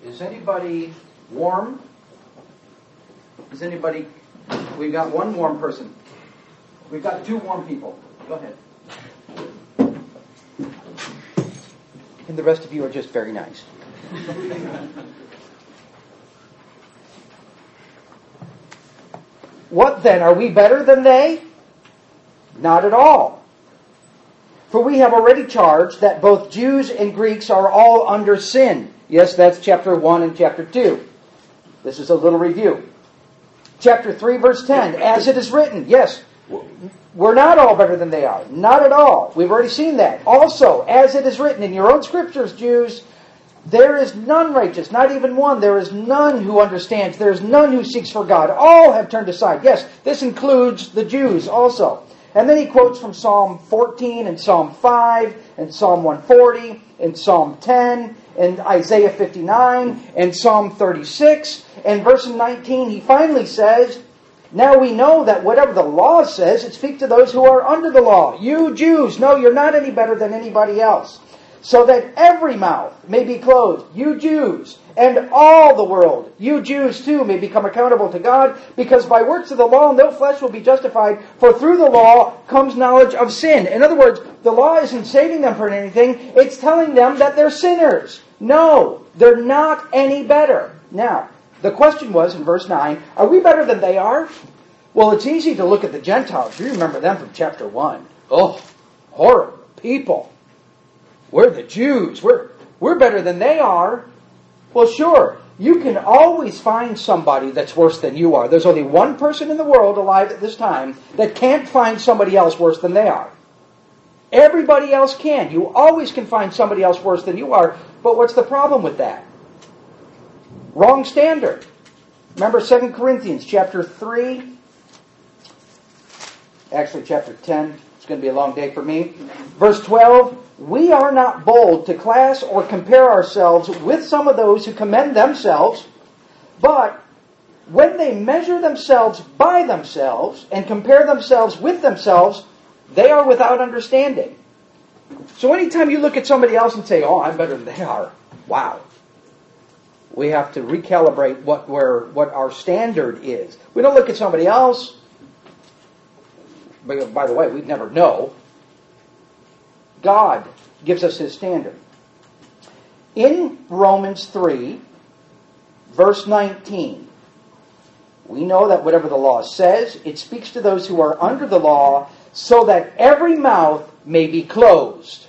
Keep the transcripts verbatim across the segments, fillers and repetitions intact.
Is anybody warm? Is anybody... We've got one warm person. We've got two warm people. Go ahead. And the rest of you are just very nice. What then? Are we better than they? Not at all. For we have already charged that both Jews and Greeks are all under sin. Yes, that's chapter one and chapter two. This is a little review. Chapter three, verse ten. As it is written. Yes, we're not all better than they are. Not at all. We've already seen that. Also, as it is written in your own scriptures, Jews, there is none righteous, not even one. There is none who understands. There is none who seeks for God. All have turned aside. Yes, this includes the Jews also. And then he quotes from Psalm fourteen and Psalm five and Psalm one forty and Psalm ten and Isaiah fifty-nine and Psalm thirty-six. And verse nineteen, he finally says, now we know that whatever the law says, it speaks to those who are under the law. You Jews, no, you're not any better than anybody else. So that every mouth may be closed, you Jews, and all the world, you Jews too, may become accountable to God, because by works of the law no flesh will be justified, for through the law comes knowledge of sin. In other words, the law isn't saving them for anything, it's telling them that they're sinners. No, they're not any better. Now, the question was in verse nine, are we better than they are? Well, it's easy to look at the Gentiles. You remember them from chapter one. Oh, horrible people. We're the Jews. We're, we're better than they are. Well, sure, you can always find somebody that's worse than you are. There's only one person in the world alive at this time that can't find somebody else worse than they are. Everybody else can. You always can find somebody else worse than you are. But what's the problem with that? Wrong standard. Remember Second Corinthians chapter three? Actually, chapter ten. It's going to be a long day for me. Verse twelve. We are not bold to class or compare ourselves with some of those who commend themselves, but when they measure themselves by themselves and compare themselves with themselves, they are without understanding. So anytime you look at somebody else and say, oh, I'm better than they are, wow. We have to recalibrate what we're, what our standard is. We don't look at somebody else. By, by the way, we'd never know. God gives us His standard. In Romans three, verse nineteen, we know that whatever the law says, it speaks to those who are under the law, so that every mouth may be closed.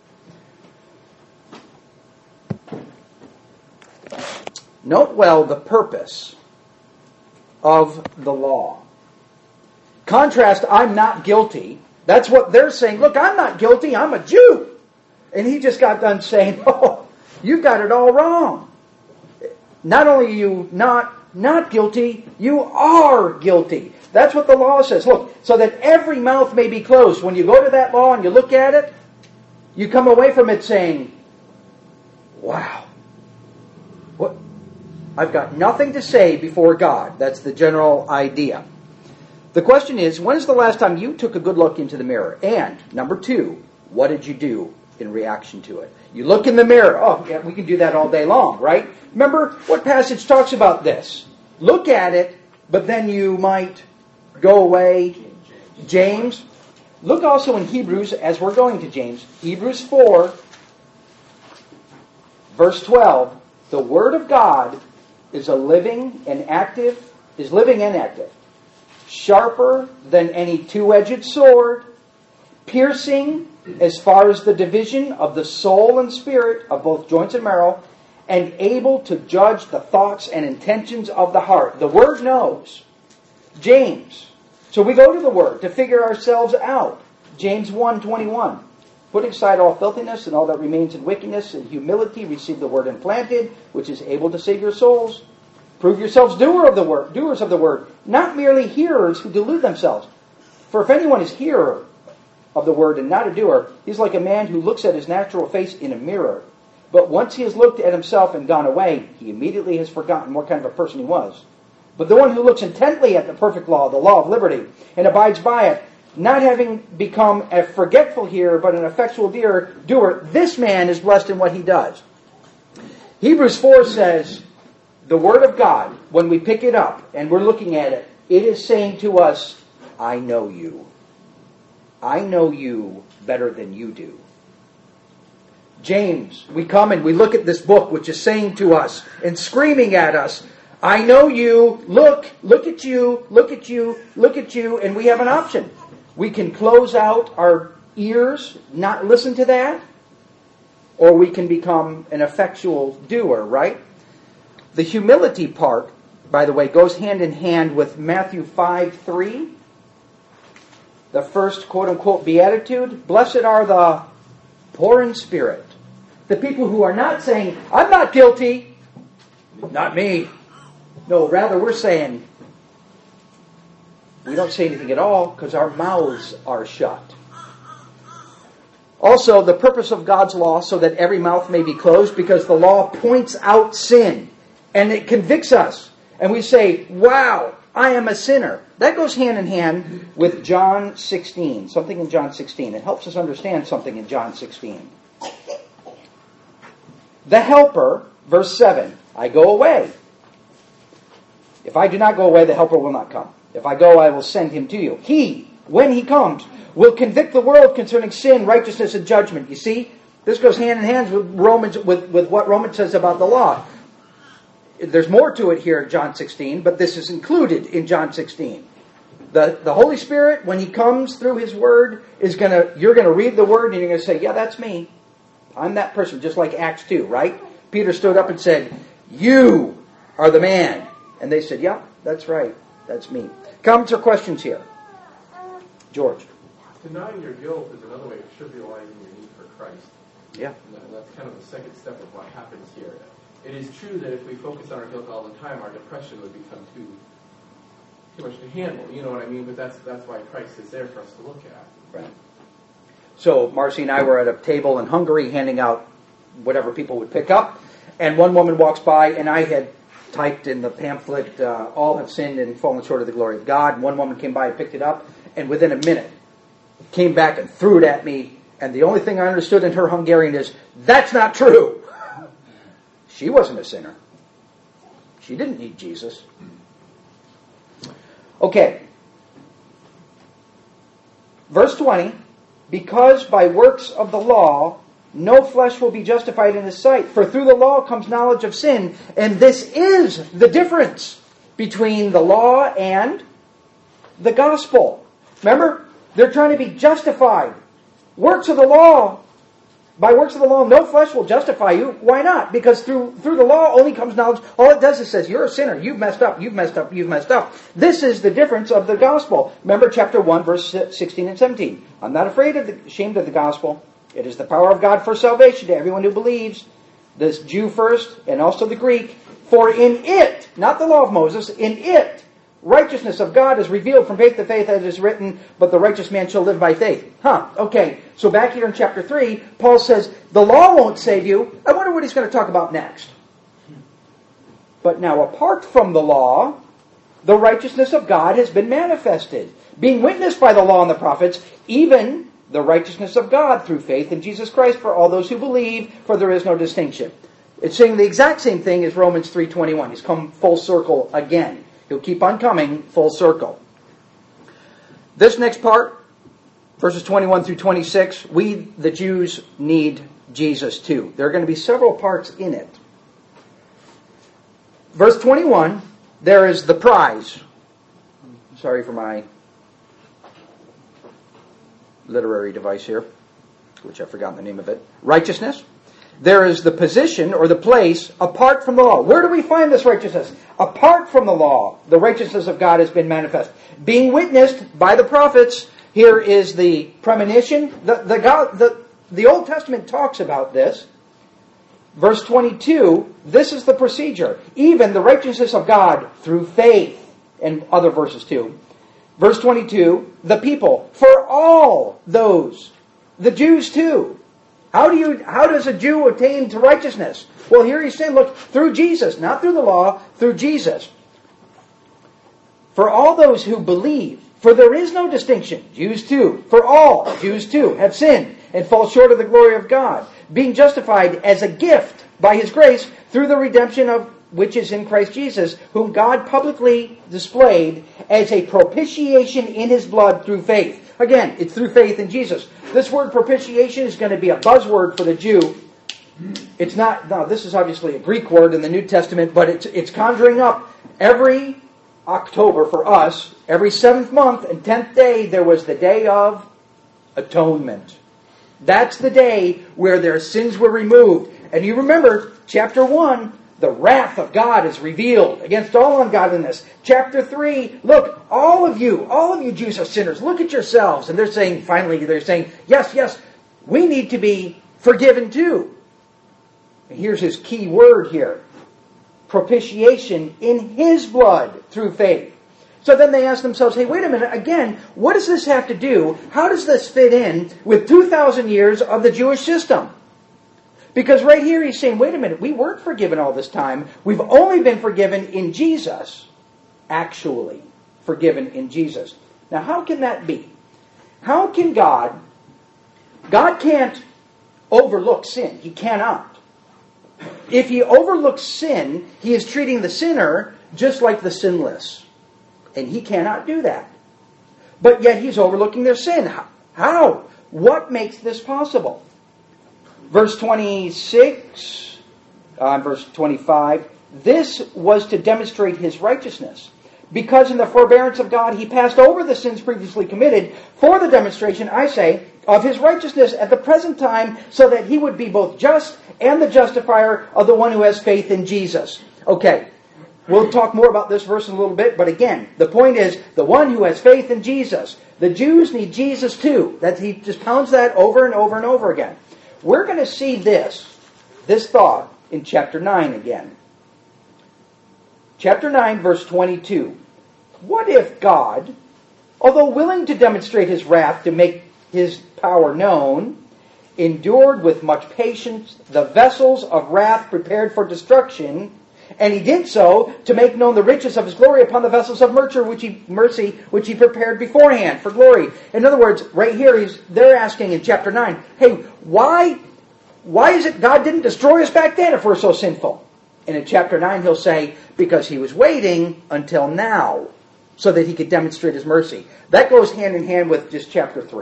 Note well the purpose of the law. Contrast, I'm not guilty. That's what they're saying. Look, I'm not guilty. I'm a Jew. And he just got done saying, oh, you've got it all wrong. Not only are you not, not guilty, you are guilty. That's what the law says. Look, so that every mouth may be closed. When you go to that law and you look at it, you come away from it saying, wow. What? I've got nothing to say before God. That's the general idea. The question is, when is the last time you took a good look into the mirror? And, number two, what did you do in reaction to it? You look in the mirror. Oh, yeah, we can do that all day long, right? Remember, what passage talks about this? Look at it, but then you might go away. James. Look also in Hebrews, as we're going to James. Hebrews four, verse twelve. The Word of God is a living and active, is living and active. Sharper than any two-edged sword, piercing as far as the division of the soul and spirit of both joints and marrow, and able to judge the thoughts and intentions of the heart. The Word knows. James. So we go to the Word to figure ourselves out. James one twenty-one. Putting aside all filthiness and all that remains in wickedness and humility, receive the Word implanted, which is able to save your souls. Prove yourselves doer of the word, doers of the word, not merely hearers who delude themselves. For if anyone is hearer of the word and not a doer, he's like a man who looks at his natural face in a mirror. But once he has looked at himself and gone away, he immediately has forgotten what kind of a person he was. But the one who looks intently at the perfect law, the law of liberty, and abides by it, not having become a forgetful hearer, but an effectual doer, this man is blessed in what he does. Hebrews four says, the Word of God, when we pick it up and we're looking at it, it is saying to us, I know you. I know you better than you do. James, we come and we look at this book which is saying to us and screaming at us, I know you, look, look at you, look at you, look at you, and we have an option. We can close out our ears, not listen to that, or we can become an effectual doer, right? The humility part, by the way, goes hand in hand with Matthew five three. The first quote-unquote beatitude. Blessed are the poor in spirit. The people who are not saying, I'm not guilty. Not me. No, rather we're saying, we don't say anything at all because our mouths are shut. Also, the purpose of God's law so that every mouth may be closed, because the law points out sin and it convicts us. And we say, wow, I am a sinner. That goes hand in hand with John sixteen. Something in John sixteen. It helps us understand something in John sixteen. The Helper, verse seven, I go away. If I do not go away, the Helper will not come. If I go, I will send him to you. He, when he comes, will convict the world concerning sin, righteousness, and judgment. You see, this goes hand in hand with Romans, with, with what Romans says about the law. There's more to it here in John sixteen, but this is included in John sixteen. The, the Holy Spirit, when he comes through his word, is gonna you're gonna read the word and you're gonna say, yeah, that's me. I'm that person, just like Acts two, right? Peter stood up and said, you are the man. And they said, yeah, that's right. That's me. Comments or questions here? George. Denying your guilt is another way of trivializing your need for Christ. Yeah. And that's kind of the second step of what happens here. It is true that if we focus on our guilt all the time, our depression would become too too much to handle. You know what I mean? But that's that's why Christ is there for us to look at. Right. So Marcy and I were at a table in Hungary handing out whatever people would pick up, and one woman walks by, and I had typed in the pamphlet, uh, all have sinned and fallen short of the glory of God. And one woman came by and picked it up, and within a minute came back and threw it at me. And the only thing I understood in her Hungarian is, that's not true. She wasn't a sinner. She didn't need Jesus. Okay. Verse twenty, because by works of the law, no flesh will be justified in his sight. For through the law comes knowledge of sin. And this is the difference between the law and the gospel. Remember, they're trying to be justified. Works of the law. By works of the law, no flesh will justify you. Why not? Because through through the law only comes knowledge. All it does is says, you're a sinner. You've messed up. You've messed up. You've messed up. This is the difference of the gospel. Remember chapter one, verse sixteen and seventeen. I'm not afraid of the, ashamed of the gospel. It is the power of God for salvation to everyone who believes. This Jew first and also the Greek. For in it, not the law of Moses, in it, righteousness of God is revealed from faith to faith, as is written, but the righteous man shall live by faith. Huh, okay. So back here in chapter three, Paul says, the law won't save you. I wonder what he's going to talk about next. But now, apart from the law, the righteousness of God has been manifested, being witnessed by the law and the prophets, even the righteousness of God through faith in Jesus Christ for all those who believe, for there is no distinction. It's saying the exact same thing as Romans three twenty-one. He's come full circle again. He'll keep on coming full circle. This next part, verses twenty-one through twenty-six, we, the Jews, need Jesus too. There are going to be several parts in it. Verse twenty-one, there is the prize. Sorry for my literary device here, which I've forgotten the name of it. Righteousness. There is the position or the place apart from the law. Where do we find this righteousness? Apart from the law, the righteousness of God has been manifest. Being witnessed by the prophets. Here is the premonition. The, the, God, the, the Old Testament talks about this. Verse twenty-two, this is the procedure. Even the righteousness of God through faith. And other verses too. Verse twenty-two, the people. For all those. The Jews too. How do you? How does a Jew attain to righteousness? Well, here he's saying, look, through Jesus, not through the law, through Jesus. For all those who believe, for there is no distinction, Jews too. For all, Jews too, have sinned and fall short of the glory of God, being justified as a gift by His grace through the redemption of which is in Christ Jesus, whom God publicly displayed as a propitiation in His blood through faith. Again, it's through faith in Jesus. This word propitiation is going to be a buzzword for the Jew. It's not, no, this is obviously a Greek word in the New Testament, but it's, it's conjuring up every October for us, every seventh month and tenth day, there was the Day of Atonement. That's the day where their sins were removed. And you remember, chapter one, the wrath of God is revealed against all ungodliness. Chapter three, look, all of you, all of you Jews are sinners. Look at yourselves. And they're saying, finally, they're saying, yes, yes, we need to be forgiven too. And here's his key word here. Propitiation in His blood through faith. So then they ask themselves, hey, wait a minute, again, what does this have to do? How does this fit in with two thousand years of the Jewish system? Because right here he's saying, wait a minute, we weren't forgiven all this time. We've only been forgiven in Jesus. Actually, forgiven in Jesus. Now, how can that be? How can God, God can't overlook sin. He cannot. If He overlooks sin, He is treating the sinner just like the sinless. And He cannot do that. But yet He's overlooking their sin. How? What makes this possible? Verse twenty-six, uh, verse twenty-five, this was to demonstrate His righteousness. Because in the forbearance of God He passed over the sins previously committed for the demonstration, I say, of His righteousness at the present time, so that He would be both just and the justifier of the one who has faith in Jesus. Okay, we'll talk more about this verse in a little bit, but again, the point is, the one who has faith in Jesus. The Jews need Jesus too. That he just pounds that over and over and over again. We're going to see this, this thought in chapter nine again. Chapter nine, verse twenty-two. What if God, although willing to demonstrate His wrath to make His power known, endured with much patience the vessels of wrath prepared for destruction, and He did so to make known the riches of His glory upon the vessels of mercy which He, mercy, which he prepared beforehand for glory. In other words, right here, he's, they're asking in chapter nine, hey, why, why is it God didn't destroy us back then if we're so sinful? And in chapter nine, he'll say, because He was waiting until now so that He could demonstrate His mercy. That goes hand in hand with just chapter three.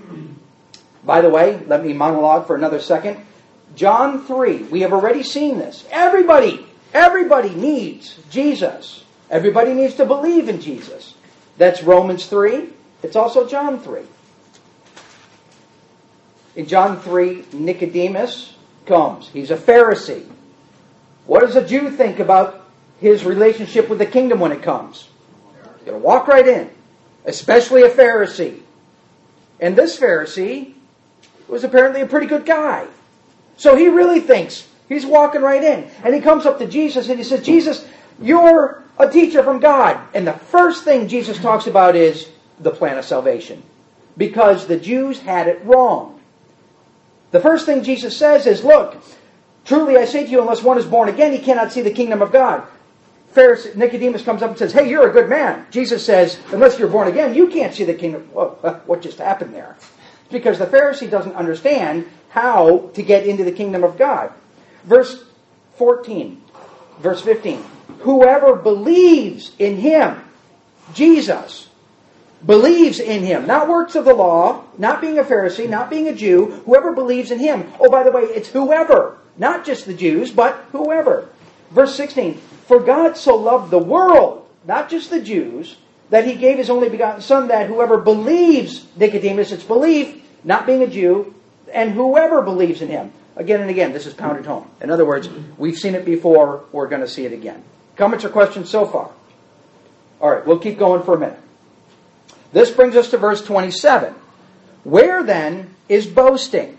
By the way, let me monologue for another second. John three, we have already seen this. Everybody, everybody needs Jesus. Everybody needs to believe in Jesus. That's Romans three. It's also John three. In John three, Nicodemus comes. He's a Pharisee. What does a Jew think about his relationship with the kingdom when it comes? He's going to walk right in. Especially a Pharisee. And this Pharisee was apparently a pretty good guy. So he really thinks he's walking right in. And he comes up to Jesus and he says, Jesus, you're a teacher from God. And the first thing Jesus talks about is the plan of salvation. Because the Jews had it wrong. The first thing Jesus says is, look, truly I say to you, unless one is born again, he cannot see the kingdom of God. Pharisee, Nicodemus comes up and says, hey, you're a good man. Jesus says, unless you're born again, you can't see the kingdom. Whoa, what just happened there? Because the Pharisee doesn't understand how to get into the kingdom of God. Verse fourteen, verse fifteen. Whoever believes in Him, Jesus, believes in Him, not works of the law, not being a Pharisee, not being a Jew, whoever believes in Him. Oh, by the way, it's whoever, not just the Jews, but whoever. Verse sixteen. For God so loved the world, not just the Jews, that He gave His only begotten Son, that whoever believes, Nicodemus, it's belief, not being a Jew, and whoever believes in Him. Again and again, this is pounded home. In other words, we've seen it before, we're going to see it again. Comments or questions so far? All right, we'll keep going for a minute. This brings us to verse twenty-seven. Where then is boasting?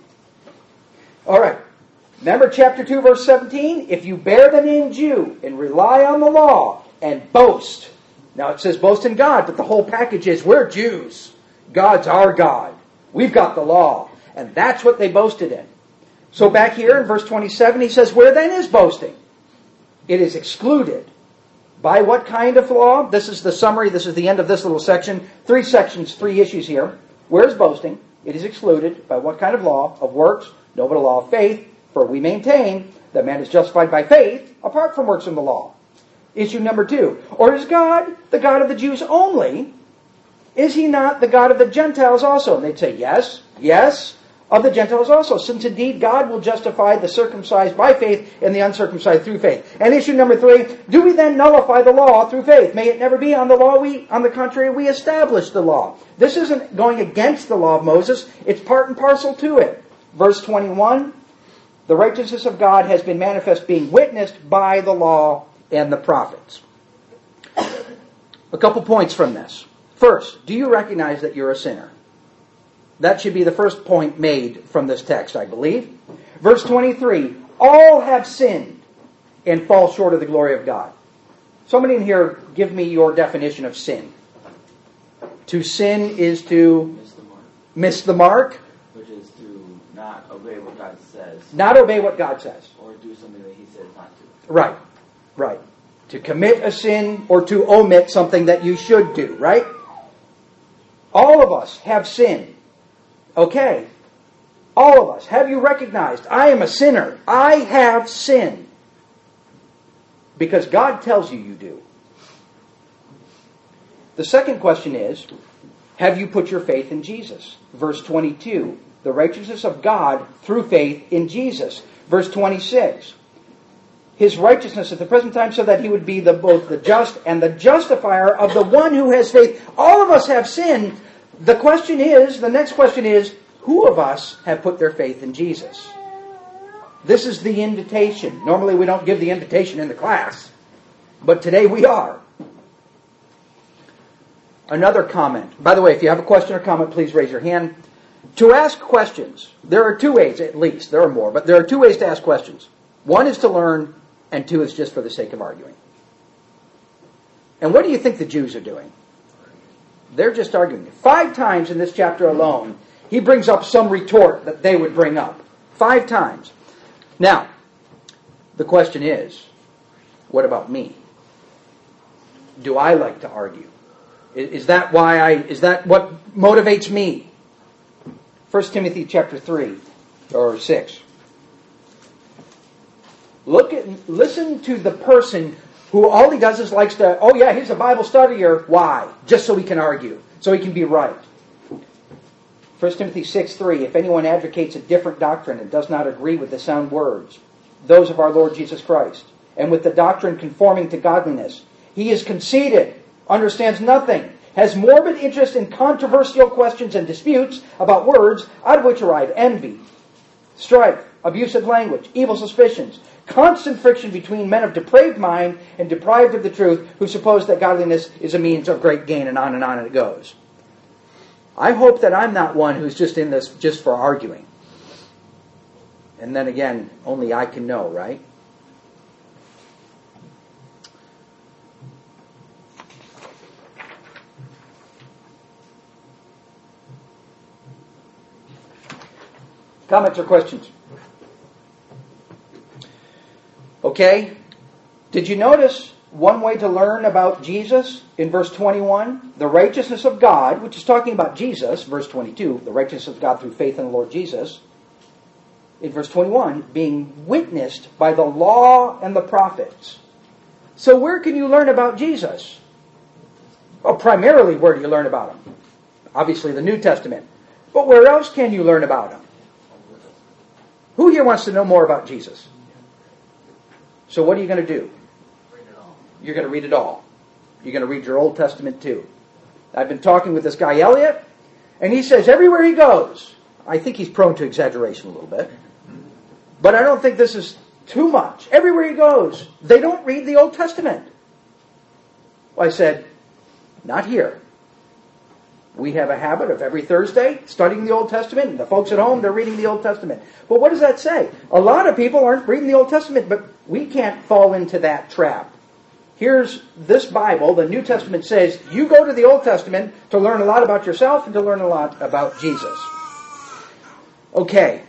All right. Remember chapter two, verse seventeen? If you bear the name Jew and rely on the law and boast. Now it says boast in God, but the whole package is we're Jews. God's our God. We've got the law. And that's what they boasted in. So back here in verse twenty-seven, he says, where then is boasting? It is excluded. By what kind of law? This is the summary. This is the end of this little section. Three sections, three issues here. Where is boasting? It is excluded. By what kind of law? Of works? No, but a law of faith, for we maintain that man is justified by faith apart from works in the law. Issue number two. Or is God the God of the Jews only? Is he not the God of the Gentiles also? And they'd say, yes, yes, of the Gentiles also, since indeed God will justify the circumcised by faith and the uncircumcised through faith. And issue number three, do we then nullify the law through faith? May it never be. On the law, we, on the contrary, we establish the law. This isn't going against the law of Moses. It's part and parcel to it. Verse twenty-one, the righteousness of God has been manifest, being witnessed by the law and the prophets. A couple points from this. First, do you recognize that you're a sinner? That should be the first point made from this text, I believe. Verse twenty-three, all have sinned and fall short of the glory of God. Somebody in here, give me your definition of sin. To sin is to Miss the mark. miss the mark. Which is to not obey what God says. Not obey what God says. Or do something that he says not to. Right, right. To commit a sin or to omit something that you should do, right? All of us have sinned. Okay. All of us. Have you recognized, I am a sinner. I have sinned. Because God tells you you do. The second question is, have you put your faith in Jesus? Verse twenty-two, the righteousness of God through faith in Jesus. Verse twenty-six, his righteousness at the present time so that he would be the, both the just and the justifier of the one who has faith. All of us have sinned. The question is, the next question is, who of us have put their faith in Jesus? This is the invitation. Normally we don't give the invitation in the class, but today we are. Another comment. By the way, if you have a question or comment, please raise your hand. To ask questions, there are two ways at least. There are more, but there are two ways to ask questions. One is to learn, and two is just for the sake of arguing. And what do you think the Jews are doing? They're just arguing. Five times in this chapter alone, he brings up some retort that they would bring up. Five times. Now, the question is, what about me? Do I like to argue? Is that why I, is that what motivates me? First Timothy chapter three, or six. Look at, listen to the person who all he does is likes to, oh yeah, he's a Bible studier. Why? Just so he can argue. So he can be right. First Timothy six three, if anyone advocates a different doctrine and does not agree with the sound words, those of our Lord Jesus Christ, and with the doctrine conforming to godliness, he is conceited, understands nothing, has morbid interest in controversial questions and disputes about words, out of which arrive envy, strife, abusive language, evil suspicions, constant friction between men of depraved mind and deprived of the truth, who suppose that godliness is a means of great gain, and on and on it goes. I hope that I'm not one who's just in this just for arguing. And then again, only I can know, right? Comments or questions? Okay. Did you notice one way to learn about Jesus in verse twenty-one? The righteousness of God, which is talking about Jesus, verse twenty-two, the righteousness of God through faith in the Lord Jesus. In verse twenty-one, being witnessed by the law and the prophets. So where can you learn about Jesus? Well, primarily, where do you learn about him? Obviously, the New Testament. But where else can you learn about him? Who here wants to know more about Jesus? So what are you going to do? You're going to read it all. You're going to read your Old Testament too. I've been talking with this guy Elliot, and he says everywhere he goes, I think he's prone to exaggeration a little bit, but I don't think this is too much. Everywhere he goes, they don't read the Old Testament. Well, I said, not here. We have a habit of every Thursday studying the Old Testament, and the folks at home, they're reading the Old Testament. But what does that say? A lot of people aren't reading the Old Testament, but we can't fall into that trap. Here's this Bible, the New Testament says, you go to the Old Testament to learn a lot about yourself and to learn a lot about Jesus. Okay.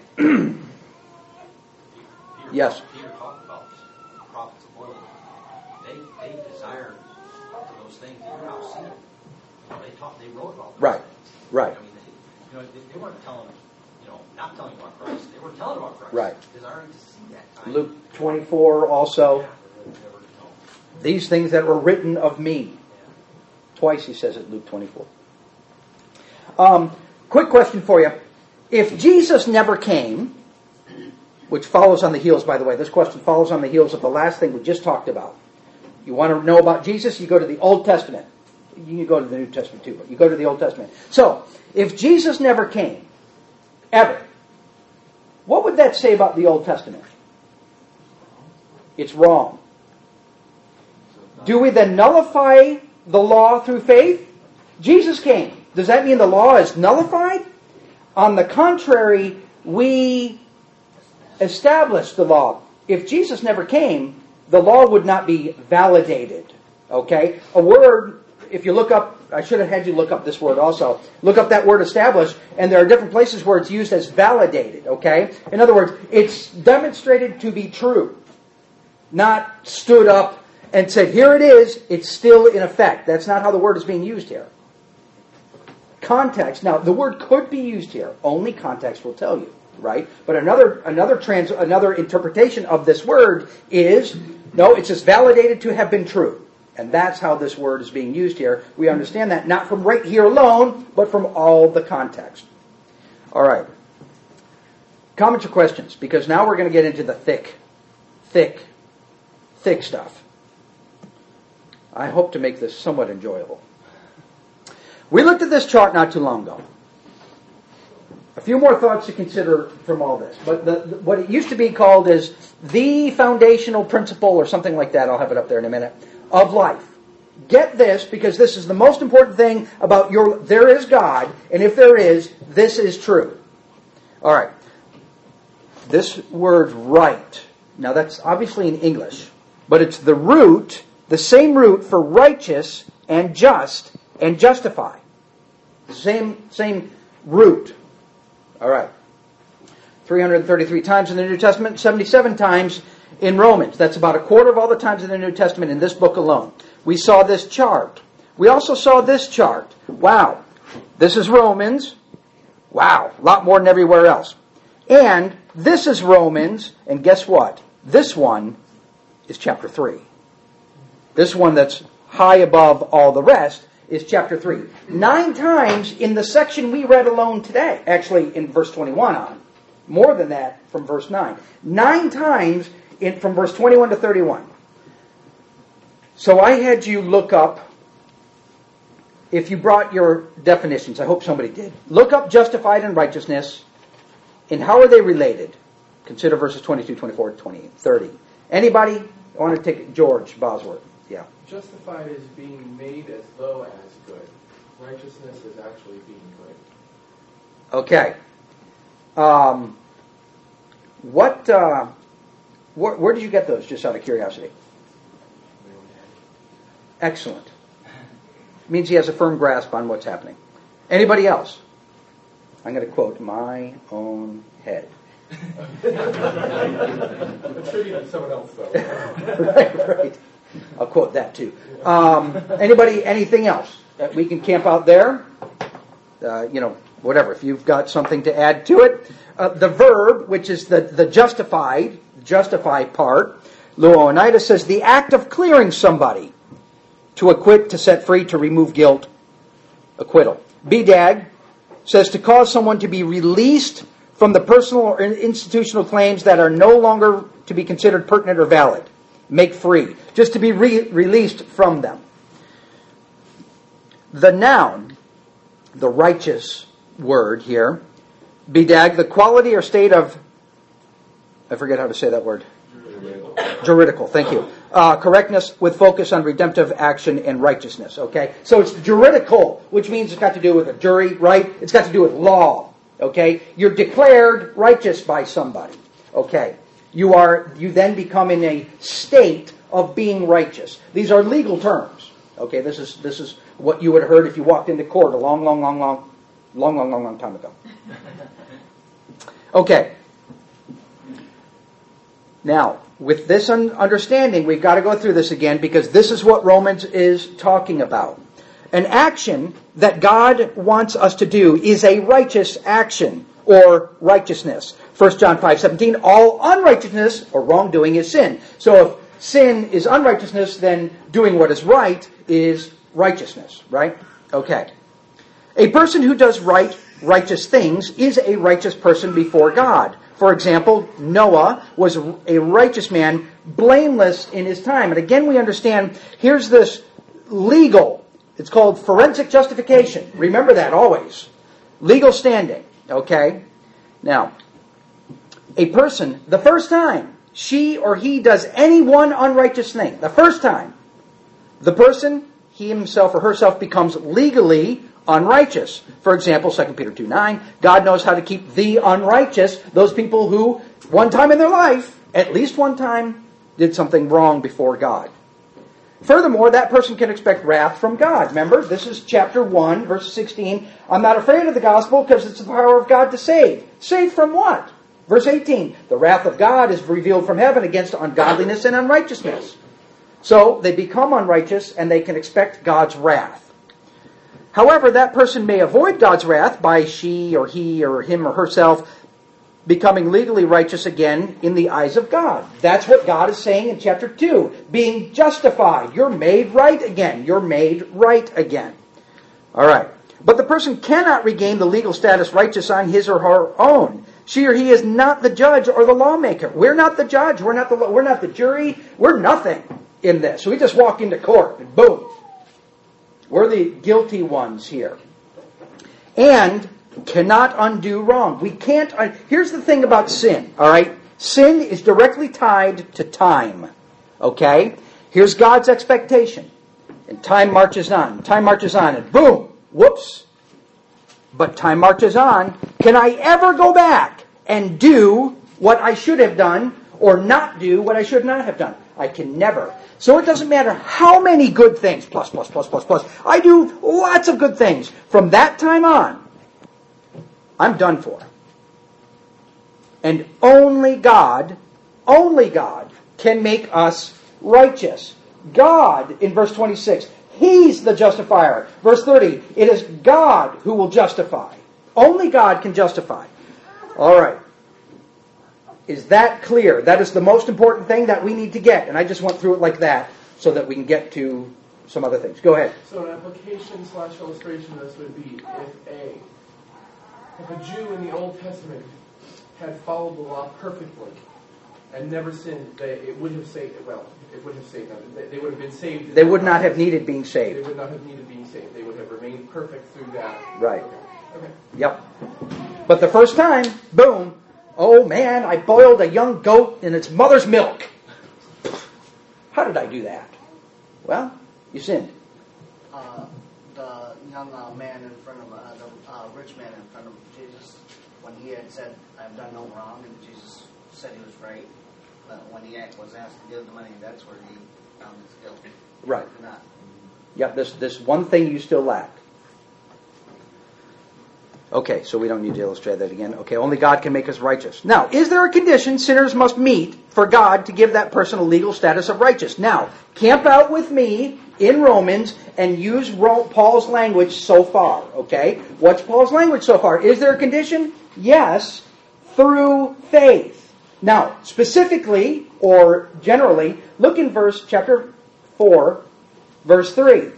Yes? Peter talked about the prophets of old. They, they desired for those things that you're now seeing. You know, they, taught, they wrote about those Right. things. Right. I mean, they, you know, they, they weren't telling us, you you know, not telling about Christ. They were telling about Christ. Right. Desiring to see that time. Luke twenty-four also. Yeah, they never know. These things that were written of me. Twice he says it, Luke twenty-four. Um, quick question for you. If Jesus never came, which follows on the heels, by the way, this question follows on the heels of the last thing we just talked about. You want to know about Jesus, you go to the Old Testament. You can go to the New Testament too, but you go to the Old Testament. So, if Jesus never came, ever, what would that say about the Old Testament? It's wrong. Do we then nullify the law through faith? Jesus came. Does that mean the law is nullified? On the contrary, we establish the law. If Jesus never came, the law would not be validated. Okay? A word, if you look up, I should have had you look up this word also. Look up that word established, and there are different places where it's used as validated. Okay? In other words, it's demonstrated to be true. Not stood up and said, here it is, it's still in effect. That's not how the word is being used here. Context. Now, the word could be used here. Only context will tell you, right? But another another trans another interpretation of this word is, no, it's just validated to have been true. And that's how this word is being used here. We understand that not from right here alone, but from all the context. All right. Comments or questions? Because now we're going to get into the thick, thick, thick stuff. I hope to make this somewhat enjoyable. We looked at this chart not too long ago. A few more thoughts to consider from all this. But the, the, what it used to be called is the foundational principle or something like that, I'll have it up there in a minute, of life. Get this, because this is the most important thing about your, there is God, and if there is, this is true. All right. This word right, now that's obviously in English, but it's the root, the same root for righteous and just and justify. Same, same root. All right. three hundred thirty-three times in the New Testament, seventy-seven times in Romans. That's about a quarter of all the times in the New Testament in this book alone. We saw this chart. We also saw this chart. Wow. This is Romans. Wow. A lot more than everywhere else. And this is Romans. And guess what? This one is chapter three. This one that's high above all the rest is chapter three. Nine times in the section we read alone today. Actually, in verse twenty-one on. More than that from verse nine. Nine times in from verse twenty-one to thirty-one. So I had you look up, if you brought your definitions, I hope somebody did. Look up justified and righteousness, and how are they related? Consider verses twenty-two, twenty-four, twenty-eight, thirty. Anybody? I want to take George Bosworth. Yeah. Justified is being made as though as good. Righteousness is actually being good. Okay. Um, what, uh, where, where did you get those, just out of curiosity? Excellent. Means he has a firm grasp on what's happening. Anybody else? I'm going to quote my own head. Attributed to someone else, though. right, right. I'll quote that too. Um, anybody, anything else that we can camp out there? Uh, you know, whatever. If you've got something to add to it. Uh, the verb, which is the, the justified, justify part, Louonitis says the act of clearing somebody, to acquit, to set free, to remove guilt, acquittal. Bedag says to cause someone to be released from the personal or institutional claims that are no longer to be considered pertinent or valid. Make free. Just to be re- released from them. The noun, the righteous word here, bedag, the quality or state of, I forget how to say that word. Juridical. Juridical, thank you. Uh, correctness with focus on redemptive action and righteousness, okay? So it's juridical, which means it's got to do with a jury, right? It's got to do with law, okay? You're declared righteous by somebody, okay? You are, you then become in a state of being righteous. These are legal terms, okay? This is, this is what you would have heard if you walked into court a long, long, long, long, long, long, long, long time ago. Okay. Now, with this un- understanding, we've got to go through this again because this is what Romans is talking about. An action that God wants us to do is a righteous action or righteousness. First John five seventeen, all unrighteousness or wrongdoing is sin. So if sin is unrighteousness, then doing what is right is righteousness, right? Okay. A person who does right, righteous things is a righteous person before God. For example, Noah was a righteous man, blameless in his time. And again, we understand, here's this legal, it's called forensic justification. Remember that always. Legal standing, okay? Now, a person, the first time she or he does any one unrighteous thing, the first time, the person, he himself or herself, becomes legally unrighteous. For example, Second Peter two nine, God knows how to keep the unrighteous, those people who, one time in their life, at least one time, did something wrong before God. Furthermore, that person can expect wrath from God. Remember, this is chapter one, verse sixteen. I'm not afraid of the gospel because it's the power of God to save. Save from what? Verse eighteen, the wrath of God is revealed from heaven against ungodliness and unrighteousness. So, they become unrighteous and they can expect God's wrath. However, that person may avoid God's wrath by she or he or him or herself becoming legally righteous again in the eyes of God. That's what God is saying in chapter two. Being justified. You're made right again. You're made right again. All right. But the person cannot regain the legal status righteous on his or her own. She or he is not the judge or the lawmaker. We're not the judge. We're not the, we're not the jury. We're nothing in this. We just walk into court and boom. We're the guilty ones here. And cannot undo wrong. We can't... Un- Here's the thing about sin, all right? Sin is directly tied to time, okay? Here's God's expectation. And time marches on. Time marches on, and boom, whoops. But time marches on. Can I ever go back and do what I should have done or not do what I should not have done? I can never. So it doesn't matter how many good things, plus, plus, plus, plus, plus. I do lots of good things. From that time on, I'm done for. And only God, only God can make us righteous. God, in verse twenty-six, He's the justifier. Verse thirty, it is God who will justify. Only God can justify. All right. Is that clear? That is the most important thing that we need to get. And I just went through it like that so that we can get to some other things. Go ahead. So an application slash illustration of this would be if a if a Jew in the Old Testament had followed the law perfectly and never sinned, they, it would have saved. Well, it would have saved them. They, they would have been saved. They would not have needed being They saved. would not have needed being saved. They would have remained perfect through that. Right. Okay. Okay. Yep. But the first time, boom. Oh man, I boiled a young goat in its mother's milk. How did I do that? Well, you sinned. Uh, the young uh, man in front of, uh, the uh, rich man in front of Jesus, when he had said, I've done no wrong, and Jesus said he was right, uh, when he was asked to give the money, that's where he found his guilt. Right. He did not. Yep, this, this one thing you still lack. Okay, so we don't need to illustrate that again. Okay, only God can make us righteous. Now, is there a condition sinners must meet for God to give that person a legal status of righteous? Now, camp out with me in Romans and use Paul's language so far, okay? What's Paul's language so far? Is there a condition? Yes, through faith. Now, specifically, or generally, look in verse chapter four, verse three.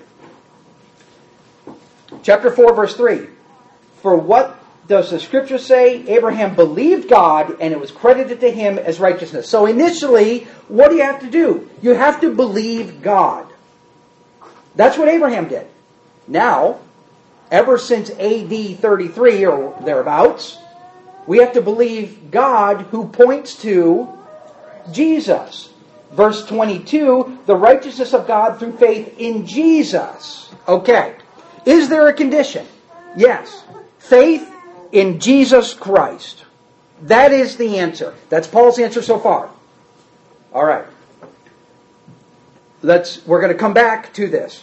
Chapter four, verse three. For what does the scripture say? Abraham believed God and it was credited to him as righteousness. So initially, what do you have to do? You have to believe God. That's what Abraham did. Now, ever since A D thirty-three or thereabouts, we have to believe God who points to Jesus. Verse twenty-two, the righteousness of God through faith in Jesus. Okay. Is there a condition? Yes. Faith in Jesus Christ. That is the answer. That's Paul's answer so far. All right. Let's. We're going to come back to this.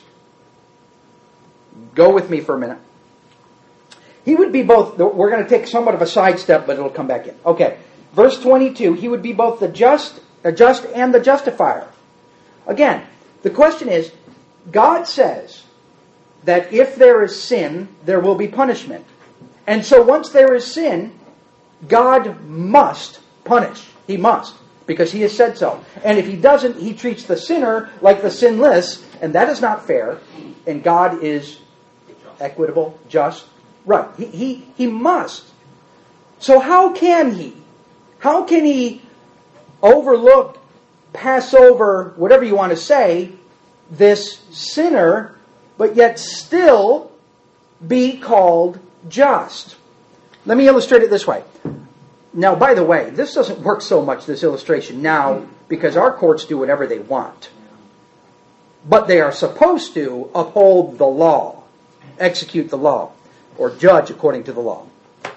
Go with me for a minute. He would be both. We're going to take somewhat of a sidestep, but it'll come back in. Okay. Verse twenty-two. He would be both the just, the just and the justifier. Again, the question is, God says that if there is sin, there will be punishment. And so once there is sin, God must punish. He must, because he has said so. And if he doesn't, he treats the sinner like the sinless, and that is not fair. And God is equitable, just, right. He, he, he must. So how can he? How can he overlook, pass over, whatever you want to say, this sinner, but yet still be called just? Let me illustrate it this way. Now, by the way, this doesn't work so much, this illustration, now, because our courts do whatever they want. But they are supposed to uphold the law, execute the law, or judge according to the law.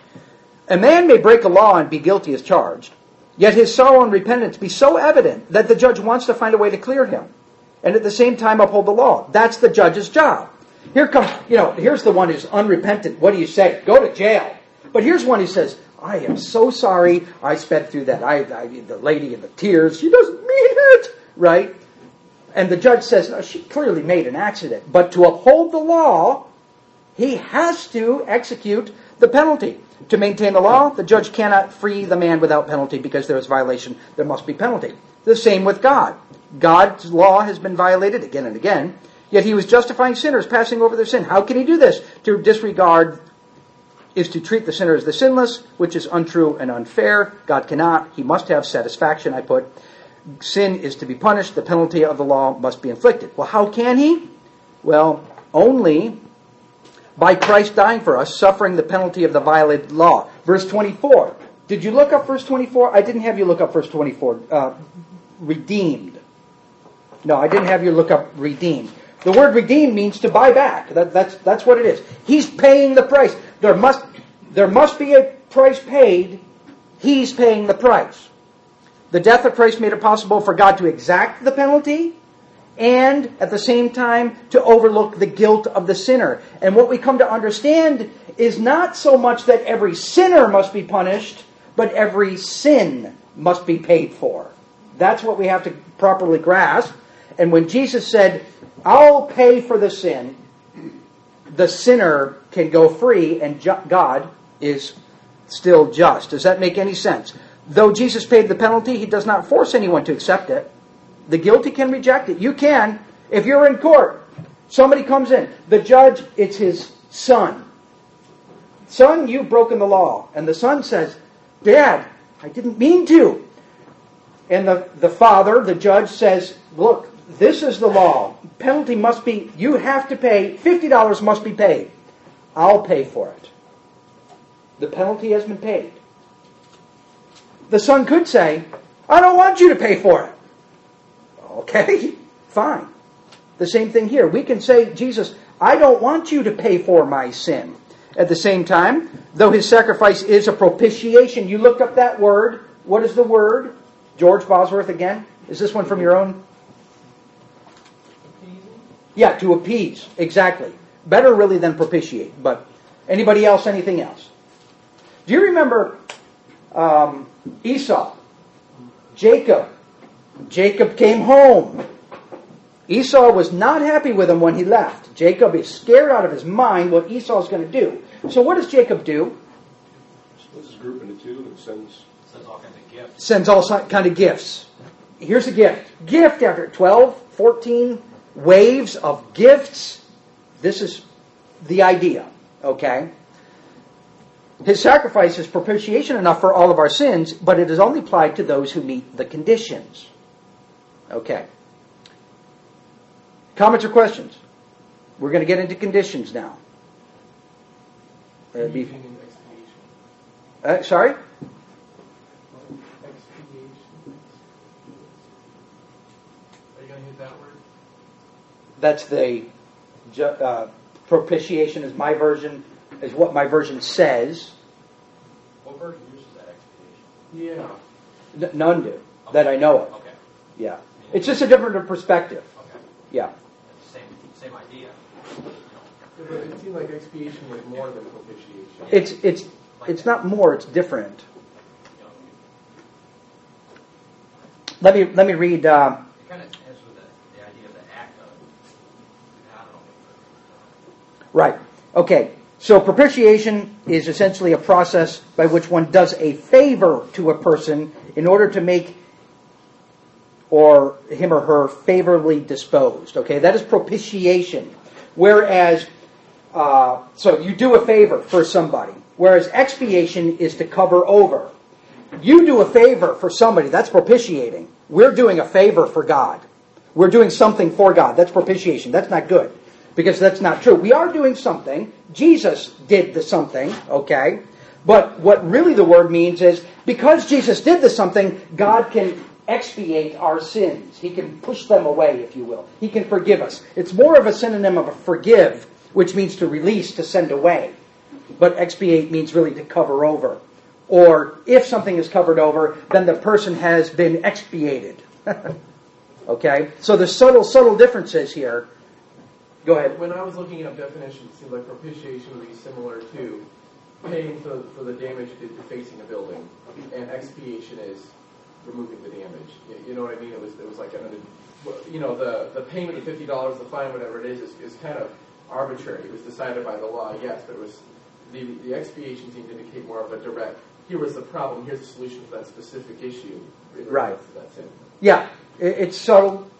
A man may break a law and be guilty as charged, yet his sorrow and repentance be so evident that the judge wants to find a way to clear him, and at the same time uphold the law. That's the judge's job. Here comes, you know, here's the one who's unrepentant. What do you say? Go to jail. But here's one who says, I am so sorry I sped through that. I, I the lady in the tears, she doesn't mean it, right? And the judge says, no, she clearly made an accident. But to uphold the law, he has to execute the penalty. To maintain the law, the judge cannot free the man without penalty because there is violation. There must be penalty. The same with God. God's law has been violated again and again, yet he was justifying sinners, passing over their sin. How can he do this? To disregard is to treat the sinner as the sinless, which is untrue and unfair. God cannot. He must have satisfaction, I put. Sin is to be punished. The penalty of the law must be inflicted. Well, how can he? Well, only by Christ dying for us, suffering the penalty of the violated law. Verse twenty-four. Did you look up verse twenty-four? I didn't have you look up verse twenty-four. Uh, redeemed. No, I didn't have you look up redeemed. The word redeemed means to buy back. That, that's, that's what it is. He's paying the price. There must, there must be a price paid. He's paying the price. The death of Christ made it possible for God to exact the penalty and at the same time to overlook the guilt of the sinner. And what we come to understand is not so much that every sinner must be punished, but every sin must be paid for. That's what we have to properly grasp. And when Jesus said, I'll pay for the sin, the sinner can go free and ju- God is still just. Does that make any sense? Though Jesus paid the penalty, he does not force anyone to accept it. The guilty can reject it. You can. If you're in court, somebody comes in. The judge, it's his son. Son, you've broken the law. And the son says, Dad, I didn't mean to. And the, the father, the judge, says, look, this is the law. Penalty must be, you have to pay, fifty dollars must be paid. I'll pay for it. The penalty has been paid. The son could say, I don't want you to pay for it. Okay, fine. The same thing here. We can say, Jesus, I don't want you to pay for my sin. At the same time, though his sacrifice is a propitiation, you looked up that word. What is the word? George Bosworth again? Is this one from your own? Yeah, to appease. Exactly. Better really than propitiate. But anybody else, anything else? Do you remember um, Esau? Jacob. Jacob came home. Esau was not happy with him when he left. Jacob is scared out of his mind what Esau's going to do. So what does Jacob do? Splits his group into two and sends... Sends all kinds of gifts. Sends all kind of gifts. Here's a gift. Gift after twelve, fourteen waves of gifts. This is the idea. Okay? His sacrifice is propitiation enough for all of our sins, but it is only applied to those who meet the conditions. Okay. Comments or questions? We're going to get into conditions now. Uh, be, Expiation. uh, sorry? Expiation. Are you going to hit that word? That's the ju- uh, propitiation is my version, is what my version says. What version uses that expiation? Yeah. N- none do, that I know of. Okay. Yeah. It's just a different perspective. Okay. Yeah. It's the same, same idea. But it seemed like expiation was more than propitiation. It's it's it's not more, it's different. You know, Let me let me read uh, it kind of ends with the, the idea of the act of, I don't know. right. Okay. So propitiation is essentially a process by which one does a favor to a person in order to make or him or her favorably disposed. Okay, that is propitiation. Whereas, uh, so you do a favor for somebody. Whereas expiation is to cover over. You do a favor for somebody, that's propitiating. We're doing a favor for God. We're doing something for God. That's propitiation. That's not good. Because that's not true. We are doing something. Jesus did the something, okay? But what really the word means is, because Jesus did the something, God can expiate our sins. He can push them away, if you will. He can forgive us. It's more of a synonym of a forgive, which means to release, to send away. But expiate means really to cover over. Or if something is covered over, then the person has been expiated. Okay? So there's subtle, subtle differences here. Go ahead. When I was looking up definitions, it seemed like propitiation would be similar to paying for, for the damage to defacing a building, and expiation is removing the damage. You, you know what I mean? It was it was like a, you know, the, the payment of fifty dollars, the fine, whatever it is, is, is kind of arbitrary. It was decided by the law, yes, but it was the the expiation seemed to indicate more of a direct. Here was the problem. Here's the solution to that specific issue. Right. That's it. Yeah, it, it's subtle.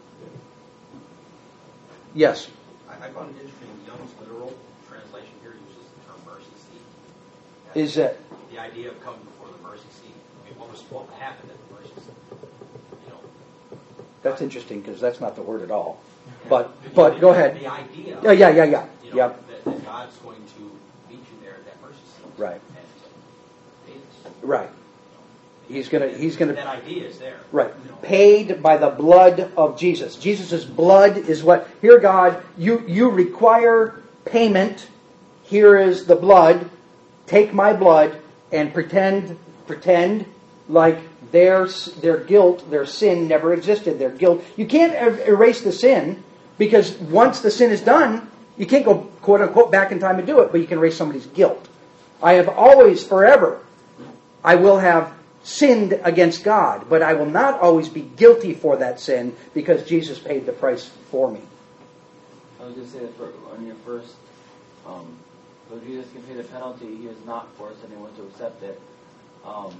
Yes. I, I found it interesting. Young's literal translation here uses the term mercy seat. Is that the idea of coming before the mercy seat? I mean, what was what happened at the mercy seat? You know, that's interesting because that's not the word at all. But but go ahead. The idea. Yeah, yeah, yeah, yeah. You know, Yep. that, that God's going to meet you there at that mercy seat. Right. And pay this. Right. He's gonna. He's gonna. That idea is there. Right. You know. Paid by the blood of Jesus. Jesus' blood is what. Here, God, you you require payment. Here is the blood. Take my blood and pretend pretend like their their guilt, their sin never existed. Their guilt. You can't er- erase the sin because once the sin is done, you can't go quote unquote back in time and do it. But you can erase somebody's guilt. I have always, forever, I will have sinned against God, but I will not always be guilty for that sin because Jesus paid the price for me. I was going to say that for, on your first, um, so Jesus can pay the penalty. He has not forced anyone to accept it. Um,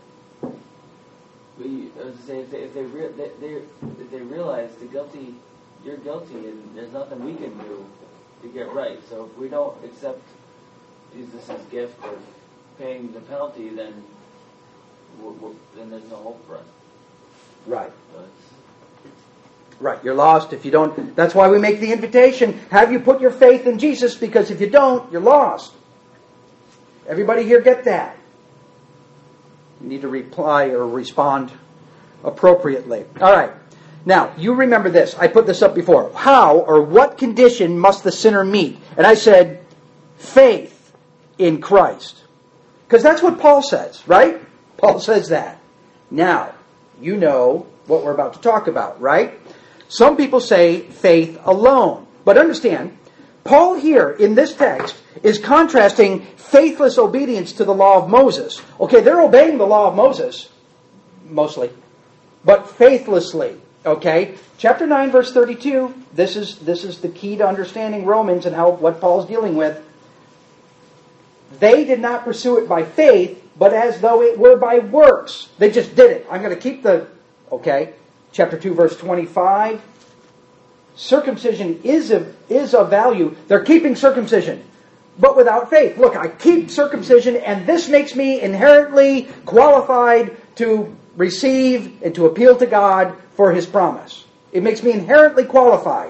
we, I was going to say if they if they, re- they, they if they realize the guilty, you're guilty, and there's nothing we can do to get right. So if we don't accept Jesus' gift of paying the penalty, then we're, we're, then there's no hope for us. Right. So it's, Right. You're lost if you don't. That's why we make the invitation. Have you put your faith in Jesus? Because if you don't, you're lost. Everybody here get that? You need to reply or respond appropriately. All right. Now, you remember this. I put this up before. How or what condition must the sinner meet? And I said, faith in Christ. Because that's what Paul says, right? Paul says that. Now, you know what we're about to talk about, right? Some people say faith alone. But understand, Paul here in this text is contrasting faithless obedience to the law of Moses. Okay, they're obeying the law of Moses, mostly, but faithlessly. Okay, chapter nine, verse thirty-two. This is this is the key to understanding Romans and how what Paul's dealing with. They did not pursue it by faith, but as though it were by works. They just did it. I'm going to keep the okay. Chapter two, verse twenty-five. Circumcision is of, is of value. They're keeping circumcision, but without faith. Look, I keep circumcision, and this makes me inherently qualified to receive and to appeal to God for His promise. It makes me inherently qualified.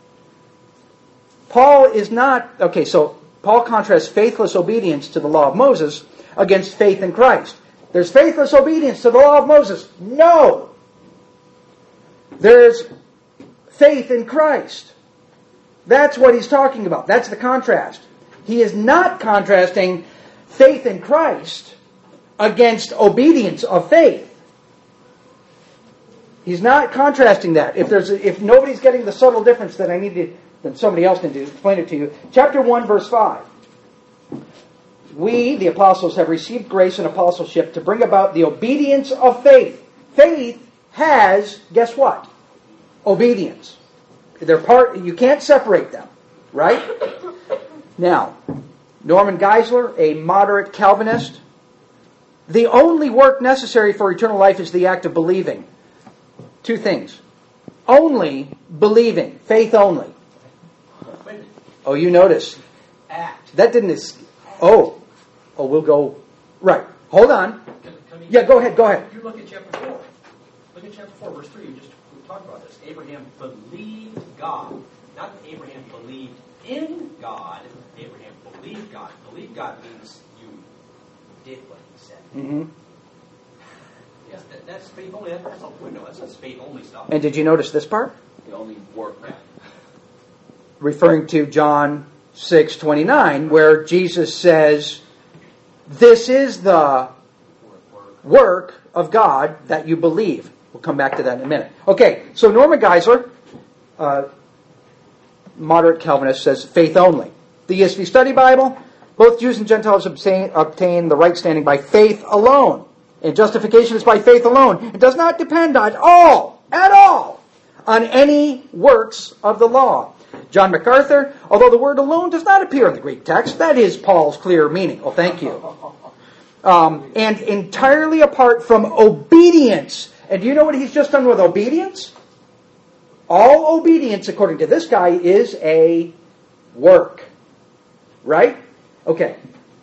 Paul is not... Okay, so Paul contrasts faithless obedience to the law of Moses against faith in Christ. There's faithless obedience to the law of Moses. No! There's faith in Christ. That's what he's talking about. That's the contrast. He is not contrasting faith in Christ against obedience of faith. He's not contrasting that. If there's a, if nobody's getting the subtle difference, then I need to then somebody else can do explain it to you. Chapter one, verse five. We, the apostles, have received grace and apostleship to bring about the obedience of faith. Faith has, guess what? Obedience. They're part. You can't separate them, right? Now, Norman Geisler, a moderate Calvinist. The only work necessary for eternal life is the act of believing. Two things. Only believing. Faith only. Wait a minute. Oh, you notice. Act. That didn't... Es- oh. Oh, we'll go... Right. Hold on. Can, can we, Yeah, go ahead, go ahead. You look at chapter four. Look at chapter four, verse three. You just we talked about this. Abraham believed God. Not that Abraham believed in God. Abraham believed God. Believe God means you did what he said. Mm-hmm. Yes, that, that's faith only. That, that's all we know. That's, that's faith only stuff. And did you notice this part? The only work. Referring to John six twenty-nine, where Jesus says, this is the work of God that you believe. We'll come back to that in a minute. Okay, so Norman Geisler, uh, moderate Calvinist, says faith only. The E S V Study Bible, both Jews and Gentiles obtain, obtain the right standing by faith alone. And justification is by faith alone. It does not depend at all, at all, on any works of the law. John MacArthur, although the word alone does not appear in the Greek text, that is Paul's clear meaning. Oh, thank you. Um, and entirely apart from obedience. And do you know what he's just done with obedience? All obedience, according to this guy, is a work. Right? Okay.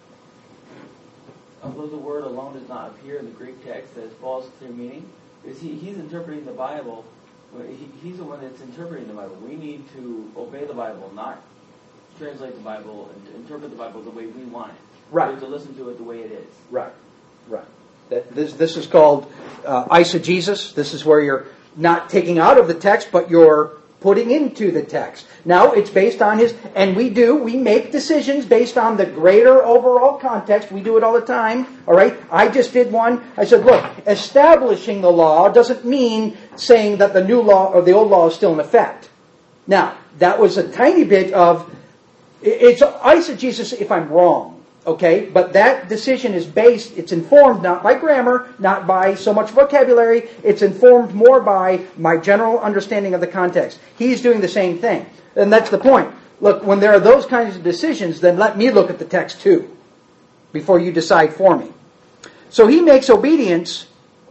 Although the word alone does not appear in the Greek text as Paul's clear meaning, because he, he's interpreting the Bible. He, he's the one that's interpreting the Bible. We need to obey the Bible, not translate the Bible and interpret the Bible the way we want it. Right. We have to listen to it the way it is. Right. Right. That, this, this is called uh, eisegesis. This is where you're not taking out of the text, but you're putting into the text. Now it's based on his, and we do, we make decisions based on the greater overall context. We do it all the time, all right? I just did one. I said, look, establishing the law doesn't mean saying that the new law or the old law is still in effect. Now, that was a tiny bit of, it's eisegesis if I'm wrong. Okay, but that decision is based, it's informed not by grammar, not by so much vocabulary, it's informed more by my general understanding of the context. He's doing the same thing. And that's the point. Look, when there are those kinds of decisions, then let me look at the text too, before you decide for me. So he makes obedience,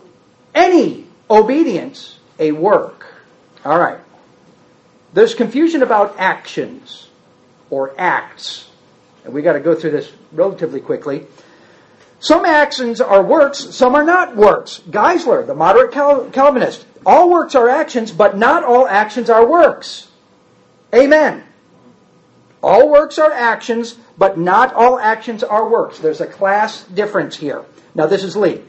any obedience, a work. All right. There's confusion about actions, or acts. And we've got to go through this relatively quickly. Some actions are works, some are not works. Geisler, the moderate Cal- Calvinist, all works are actions, but not all actions are works. Amen. All works are actions, but not all actions are works. There's a class difference here. Now this is Lee.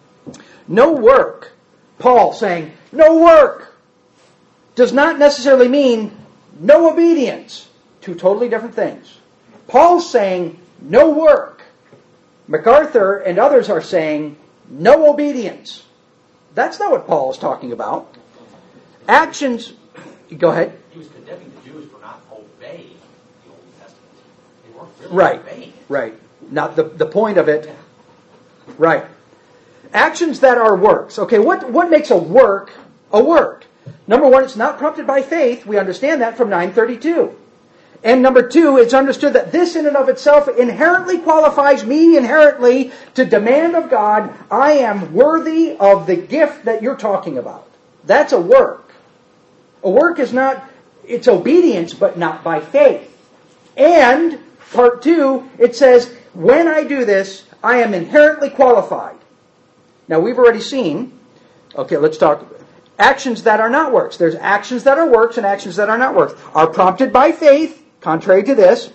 No work, Paul saying, no work, does not necessarily mean no obedience. Two totally different things. Paul's saying no work. MacArthur and others are saying no obedience. That's not what Paul is talking about. Actions, go ahead. He was condemning the Jews for not obeying the Old Testament. They weren't really Right, obeying it. right. Not the, the point of it. Right. Actions that are works. Okay, what, what makes a work a work? Number one, it's not prompted by faith. We understand that from nine thirty-two. And number two, it's understood that this in and of itself inherently qualifies me inherently to demand of God, I am worthy of the gift that you're talking about. That's a work. A work is not, it's obedience, but not by faith. And, part two, it says, when I do this, I am inherently qualified. Now, we've already seen, okay, let's talk, actions that are not works. There's actions that are works and actions that are not works. Are prompted by faith, contrary to this,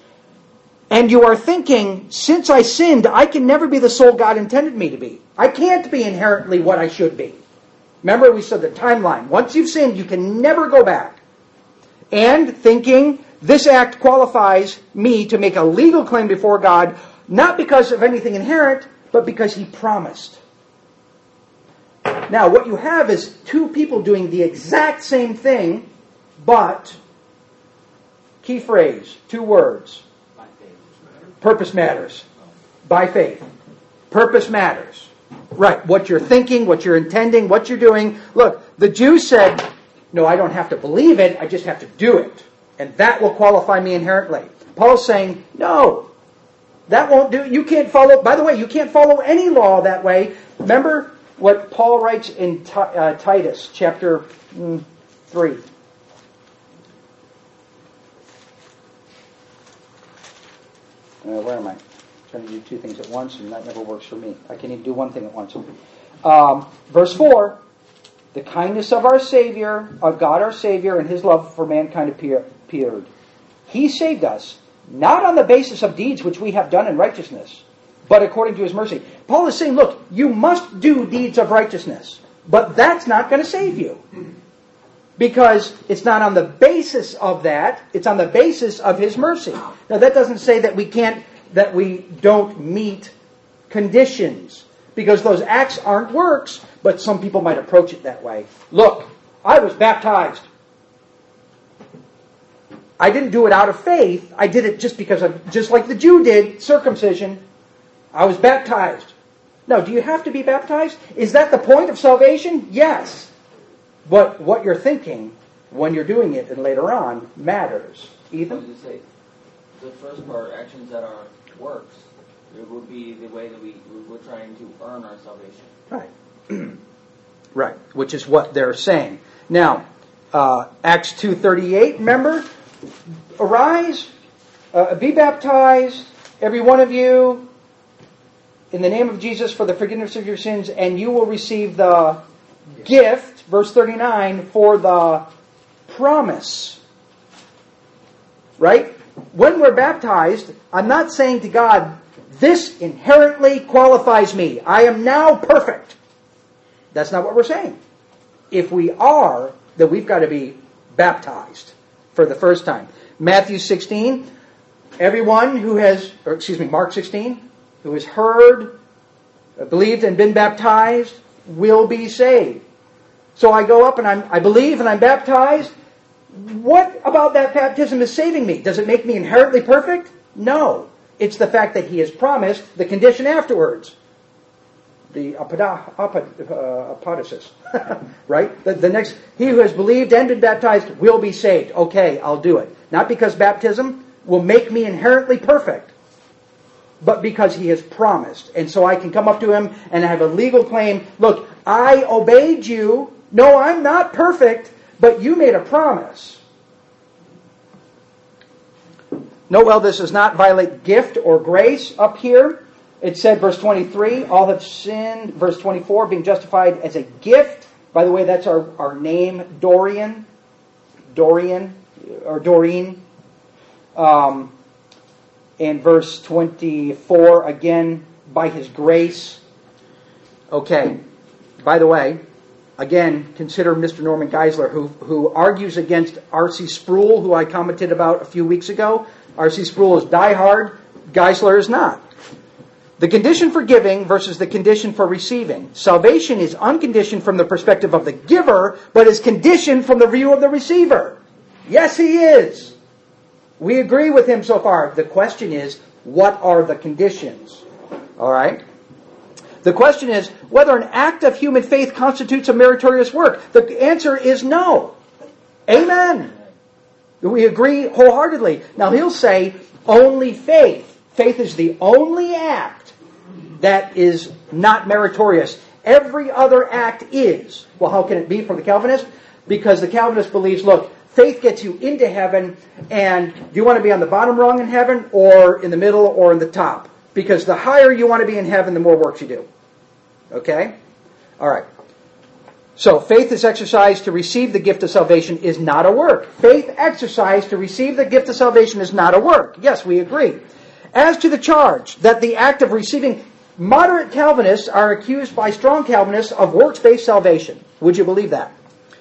and you are thinking, since I sinned, I can never be the soul God intended me to be. I can't be inherently what I should be. Remember, we said the timeline. Once you've sinned, you can never go back. And thinking, this act qualifies me to make a legal claim before God, not because of anything inherent, but because He promised. Now, what you have is two people doing the exact same thing, but, key phrase, two words. By faith. Purpose matters. By faith. Purpose matters. Right, what you're thinking, what you're intending, what you're doing. Look, the Jews said, no, I don't have to believe it, I just have to do it. And that will qualify me inherently. Paul's saying, no, That won't do. You can't follow, by the way, you can't follow any law that way. Remember what Paul writes in T- uh, Titus chapter mm, three. Uh, where am I? I'm trying to do two things at once, and that never works for me. I can't even do one thing at once. Um, verse four, the kindness of our Savior, of God our Savior, and His love for mankind appeared. He saved us, not on the basis of deeds which we have done in righteousness, but according to His mercy. Paul is saying, look, you must do deeds of righteousness, but that's not going to save you. Because it's not on the basis of that, it's on the basis of His mercy. Now that doesn't say that we can't, that we don't meet conditions, because those acts aren't works, but some people might approach it that way. Look, I was baptized. I didn't do it out of faith. I did it just because of, just like the Jew did, circumcision. I was baptized. Now, do you have to be baptized? Is that the point of salvation? Yes. But what you're thinking when you're doing it and later on matters. Ethan? I was going to say, the first part, actions that are works, it would be the way that we, we're trying to earn our salvation. Right. Right. Which is what they're saying. Now, uh, Acts two thirty-eight, remember? Arise, uh, be baptized, every one of you, in the name of Jesus for the forgiveness of your sins, and you will receive the gift, verse thirty-nine, for the promise. Right? When we're baptized, I'm not saying to God, this inherently qualifies me. I am now perfect. That's not what we're saying. If we are, then we've got to be baptized for the first time. Matthew sixteen, everyone who has, or excuse me, Mark sixteen, who has heard, believed, and been baptized will be saved. So I go up and I'm, I believe and I'm baptized. What about that baptism is saving me? Does it make me inherently perfect? No. It's the fact that He has promised the condition afterwards. The apodosis. Right? The, the next, he who has believed and been baptized will be saved. Okay, I'll do it. Not because baptism will make me inherently perfect, but because He has promised. And so I can come up to Him and have a legal claim. Look, I obeyed you. No, I'm not perfect, but you made a promise. Note well, this does not violate gift or grace up here. It said, verse twenty-three, all have sinned. Verse twenty-four, being justified as a gift. By the way, that's our, our name, Dorian. Dorian, or Doreen. Um, and verse twenty-four, again, by His grace. Okay, by the way, again, consider Mister Norman Geisler, who, who argues against R C Sproul, who I commented about a few weeks ago. R C Sproul is diehard, Geisler is not. The condition for giving versus the condition for receiving. Salvation is unconditioned from the perspective of the giver, but is conditioned from the view of the receiver. Yes, he is. We agree with him so far. The question is, what are the conditions? All right? The question is whether an act of human faith constitutes a meritorious work. The answer is no. Amen. We agree wholeheartedly. Now he'll say only faith. Faith is the only act that is not meritorious. Every other act is. Well, how can it be for the Calvinist? Because the Calvinist believes, look, faith gets you into heaven, and do you want to be on the bottom rung in heaven, or in the middle, or in the top? Because the higher you want to be in heaven, the more works you do. Okay? All right. So, faith is exercised to receive the gift of salvation is not a work. Faith exercised to receive the gift of salvation is not a work. Yes, we agree. As to the charge that the act of receiving, moderate Calvinists are accused by strong Calvinists of works-based salvation. Would you believe that?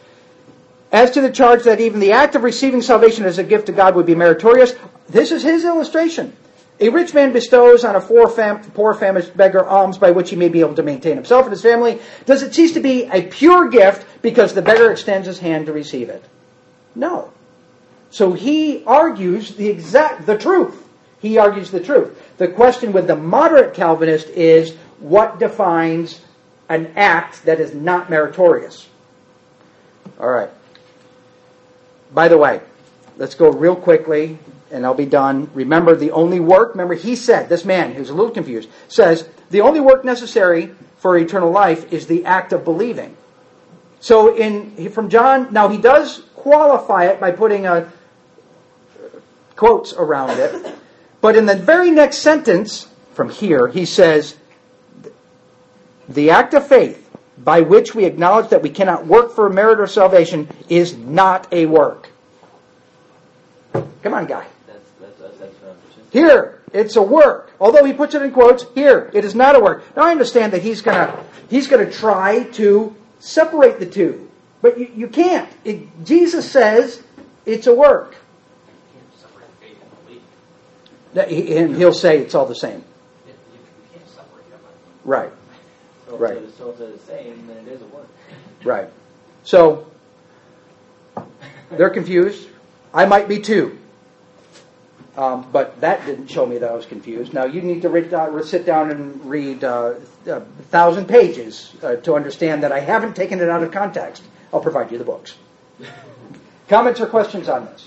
As to the charge that even the act of receiving salvation as a gift to God would be meritorious, this is his illustration. A rich man bestows on a poor, fam- poor famished beggar alms by which he may be able to maintain himself and his family. Does it cease to be a pure gift because the beggar extends his hand to receive it? No. So he argues the exact, the truth. He argues the truth. The question with the moderate Calvinist is, what defines an act that is not meritorious? All right. By the way, let's go real quickly, and I'll be done. Remember, the only work, remember he said, this man who's a little confused, says, the only work necessary for eternal life is the act of believing. So in from John, now he does qualify it by putting a, quotes around it, but in the very next sentence from here, he says, the act of faith by which we acknowledge that we cannot work for merit or salvation is not a work. Come on, guy. That's, that's, that's, that's what I'm just... Here, it's a work. Although he puts it in quotes, here, it is not a work. Now I understand that he's gonna he's gonna try to separate the two. But you, you can't. It, Jesus says it's a work. You can't separate faith and belief. That he- And he'll say it's all the same. You, you, you can't separate them. Right, So Right. if it's so if it's the same, then it is a work. right. So, they're confused. I might be too. Um, but that didn't show me that I was confused. Now, you need to read, uh, sit down and read uh, a thousand pages uh, to understand that I haven't taken it out of context. I'll provide you the books. Comments or questions on this?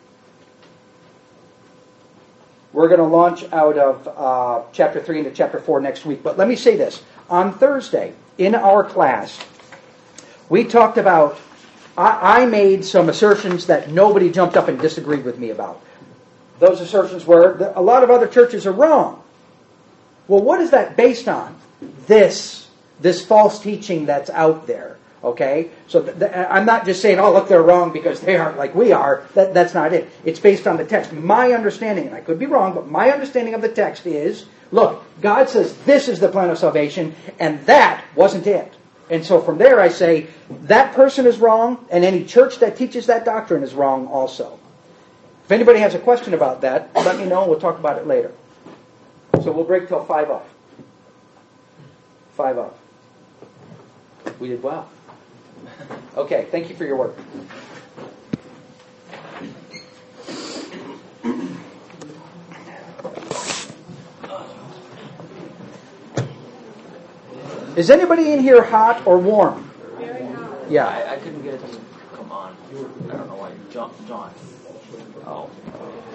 We're going to launch out of uh, chapter three into chapter four next week. But let me say this. On Thursday, in our class, we talked about, I, I made some assertions that nobody jumped up and disagreed with me about. Those assertions were that a lot of other churches are wrong. Well, what is that based on? This, this false teaching that's out there. Okay? So th- th- I'm not just saying, oh, look, they're wrong because they aren't like we are. That, that's not it. It's based on the text. My understanding, and I could be wrong, but my understanding of the text is, look, God says this is the plan of salvation, and that wasn't it. And so from there I say, that person is wrong, and any church that teaches that doctrine is wrong also. If anybody has a question about that, let me know and we'll talk about it later. So we'll break till five up. Five up. We did well. Okay, thank you for your work. Is anybody in here hot or warm? Very hot. Yeah. I, I couldn't get it to come on. I don't know why. John. John. Oh.